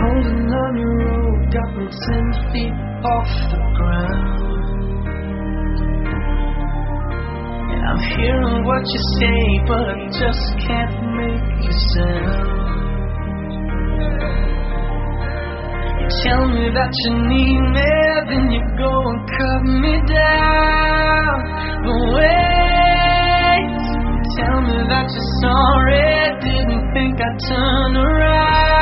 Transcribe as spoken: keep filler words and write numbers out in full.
Holding on your rope got me ten feet off the ground. And I'm hearing what you say, but I just can't make a sound. You tell me that you need me, then you go and cut me down. But wait, tell me that you're sorry, didn't think I'd turn around.